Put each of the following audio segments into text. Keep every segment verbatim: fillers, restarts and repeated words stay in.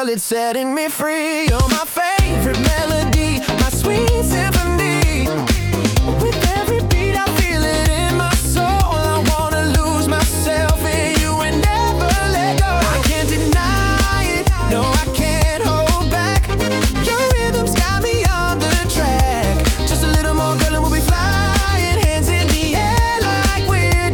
girl, it's setting me free. You're my favorite melody, my sweet symphony. With every beat I feel it in my soul. I wanna lose myself in you and never let go. I can't deny it, no I can't hold back. Your rhythm's got me on the track. Just a little more, girl, and we'll be flying. Hands in the air like we're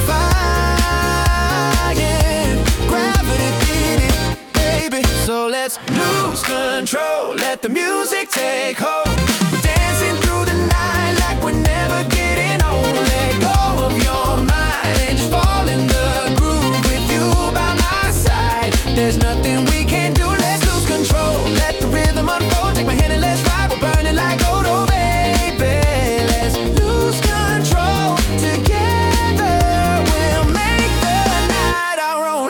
defying gravity, did it, baby. So let's lose control, let the music take hold. We're dancing through the night like we're never getting old. Let go of your mind and just fall in the groove with you by my side. There's nothing we can do, let's lose control. Let the rhythm unfold, take my hand and let's ride. We're burning like gold, oh baby. Let's lose control. Together we'll make the night our own.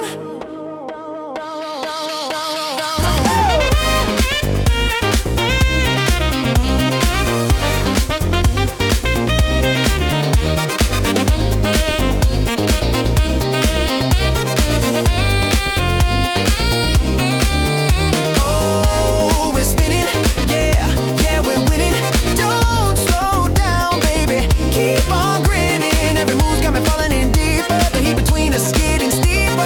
Oh, we're spinning, yeah, yeah, we're winning. Don't slow down, baby, keep on grinning. Every move's got me falling in deeper. The heat between us getting steeper.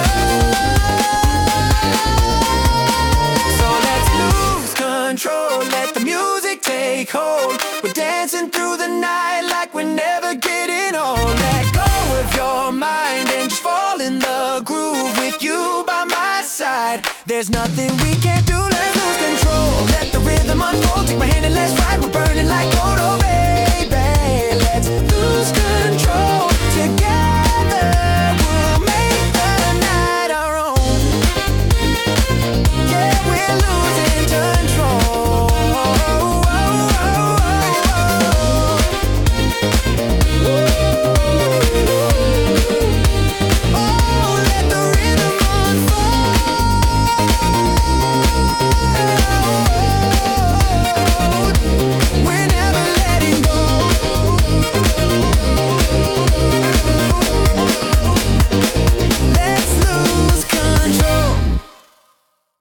So let's lose control, let the music take hold. We're dancing through the night like we're never getting old. Let go of your mind and just fall in the groove with you by my side. There's nothing we